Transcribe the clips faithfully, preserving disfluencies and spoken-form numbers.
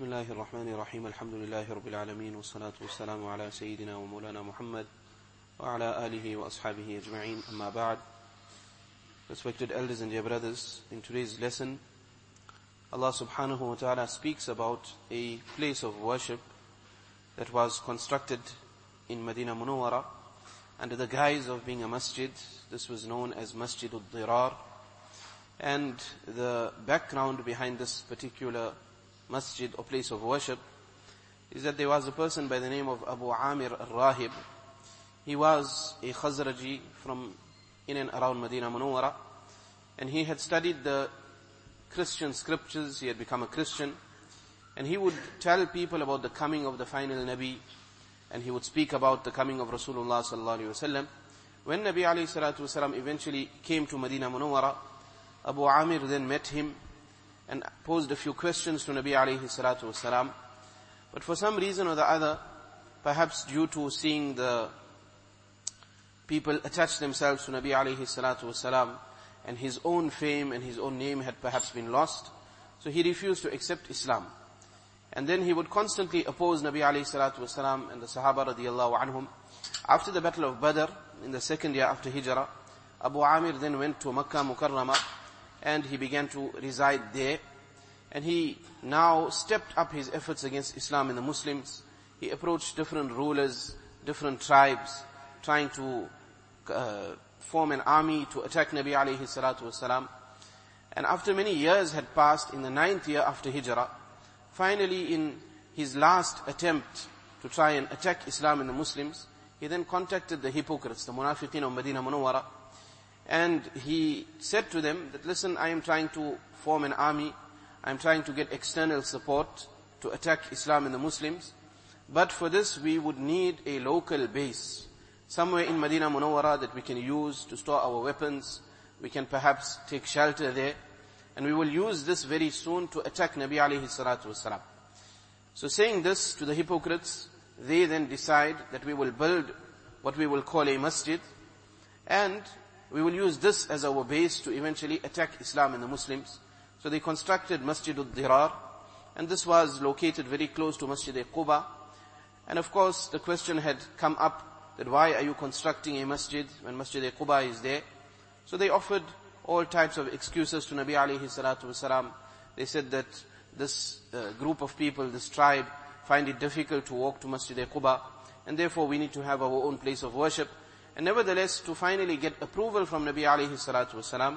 بسم الله الرحمن الرحيم الحمد لله رب العالمين والصلاة والسلام على سيدنا ومولانا محمد وعلى آله وأصحابه أجمعين أما بعد. Respected elders and dear brothers, in today's lesson Allah subhanahu wa ta'ala speaks about a place of worship that was constructed in Medina Munawwara under the guise of being a masjid. This was known as Masjid al-Dirar, and the background behind this particular masjid or place of worship is that there was a person by the name of Abu Amir al-Rahib. He was a Khazraji from in and around Medina Munawwara, and he had studied the Christian scriptures. He had become a Christian, and he would tell people about the coming of the final Nabi, and he would speak about the coming of Rasulullah sallallahu alaihi wasallam. When Nabi alayhi salatu wasallam eventually came to Medina Munawwara, Abu Amir then met him and posed a few questions to Nabi alayhi salatu wasalam. But for some reason or the other, perhaps due to seeing the people attach themselves to Nabi alayhi salatu wasalam, and his own fame and his own name had perhaps been lost, so he refused to accept Islam. And then he would constantly oppose Nabi alayhi salatu wasalam and the Sahaba radiyallahu anhum. After the Battle of Badr, in the second year after Hijrah, Abu Amir then went to Makkah Mukarramah, and he began to reside there. And he now stepped up his efforts against Islam and the Muslims. He approached different rulers, different tribes, trying to uh, form an army to attack Nabi alayhi salatu wasalam. And after many years had passed, in the ninth year after Hijrah, finally in his last attempt to try and attack Islam and the Muslims, he then contacted the hypocrites, the munafiqeen of Medina Munawwara, and he said to them that, listen, I am trying to form an army, I am trying to get external support to attack Islam and the Muslims, but for this we would need a local base, somewhere in Medina Munawwara that we can use to store our weapons. We can perhaps take shelter there, and we will use this very soon to attack Nabi alayhi salatu wasalam. So saying this to the hypocrites, they then decide that we will build what we will call a masjid, and we will use this as our base to eventually attack Islam and the Muslims. So they constructed Masjid al-Dirar, and this was located very close to Masjid al-Quba. And of course, the question had come up that why are you constructing a masjid when Masjid al-Quba is there? So they offered all types of excuses to Nabi alayhi salatu wasalam. They said that this uh, group of people, this tribe, find it difficult to walk to Masjid al-Quba, and therefore we need to have our own place of worship. And nevertheless, to finally get approval from Nabi alayhi salatu wasalam,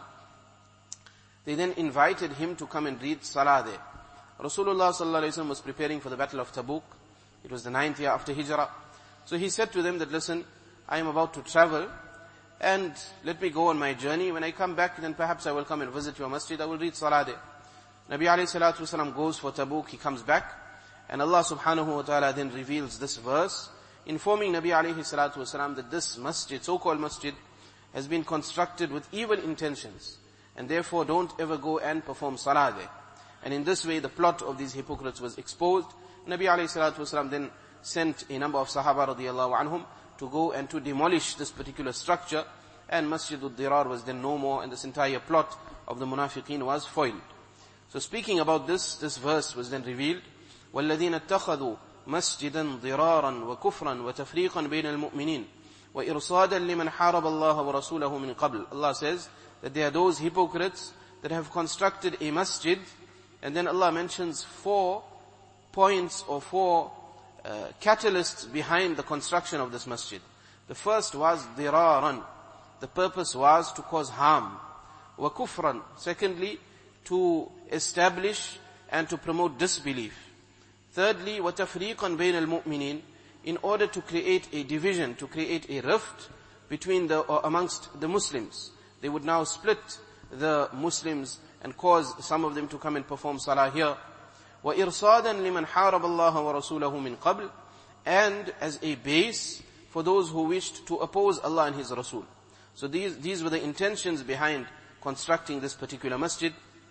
they then invited him to come and read Salah there. Rasulullah sallallahu alayhi wasallam was preparing for the Battle of Tabuk. It was the ninth year after Hijrah. So he said to them that, listen, I am about to travel, and let me go on my journey. When I come back, then perhaps I will come and visit your masjid. I will read Salah there. Nabi alayhi salatu wasalam goes for Tabuk. He comes back, and Allah subhanahu wa ta'ala then reveals this verse, informing Nabi alayhi salatu wasalam that this masjid, so-called masjid, has been constructed with evil intentions, and therefore don't ever go and perform salah there. And in this way, the plot of these hypocrites was exposed. Nabi alayhi salatu wasalam then sent a number of Sahaba radiyallahu anhum to go and to demolish this particular structure, and Masjid al-Dirar was then no more, and this entire plot of the munafiqeen was foiled. So speaking about this, this verse was then revealed, وَالَّذِينَ اتَّخَذُوا مسجدا ضرارا وكفرا وتفريقا بين المؤمنين وإرصادا لمن حارب الله ورسوله من قبل. Allah says that there are those hypocrites that have constructed a masjid, and then Allah mentions four points or four uh, catalysts behind the construction of this masjid. The first was diraran. The purpose was to cause harm. وكفرا. Secondly, to establish and to promote disbelief. Thirdly, وَتَفْرِيقًا بَيْنَ الْمُؤْمِنِينَ, in order to create a division, to create a rift between the, or amongst the Muslims. They would now split the Muslims and cause some of them to come and perform salah here. وَإِرْصَادًا لِمَنْ حَارَبَ اللَّهَ وَرَسُولَهُ مِنْ قَبْلِ, and as a base for those who wished to oppose Allah and His Rasul. So these, these were the intentions behind constructing this particular masjid.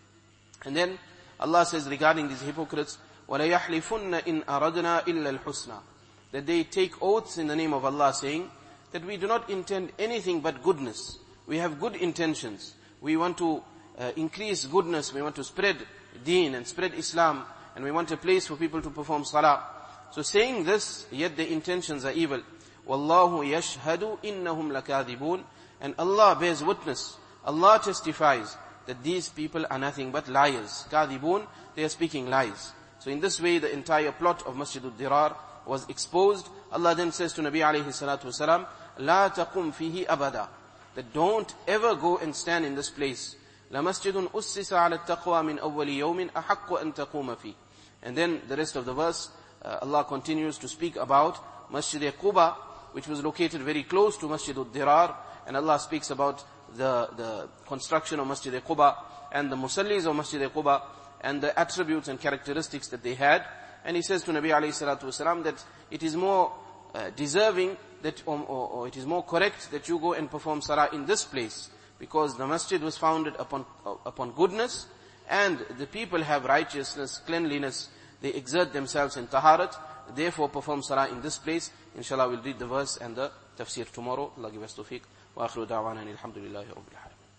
And then Allah says regarding these hypocrites, وَلَيَحْلِفُنَّ إِنْ أَرَدْنَا إِلَّا الْحُسْنَى, that they take oaths in the name of Allah, saying that we do not intend anything but goodness. We have good intentions. We want to uh, increase goodness. We want to spread deen and spread Islam and we want a place for people to perform salah. So saying this, yet their intentions are evil. Wallahu yashhadu innahum lakadibun. And Allah bears witness, Allah testifies that these people are nothing but liars. Kadibun, they are speaking lies. So in this way, the entire plot of Masjid al-Dirar was exposed. Allah then says to Nabi alayhi salatu wasalam, La taqum fihi abada. That don't ever go and stand in this place. La masjidun ussisa ala taqwa min awwali yawmin ahaqqu an taquma fi. And then the rest of the verse, uh, Allah continues to speak about Masjid Quba, which was located very close to Masjid al-Dirar. And Allah speaks about the, the construction of Masjid Quba and the musallis of Masjid Quba and the attributes and characteristics that they had. And He says to Nabi alayhi salatu wasalam that it is more uh, deserving that, or, or, or it is more correct that you go and perform salah in this place, because the masjid was founded upon, uh, upon goodness, and the people have righteousness, cleanliness, they exert themselves in taharat, therefore perform salah in this place. Inshallah we'll read the verse and the tafsir tomorrow. Allah give us tawfiq. Wa akhiru da'wana alhamdulillahi rabbil alamin.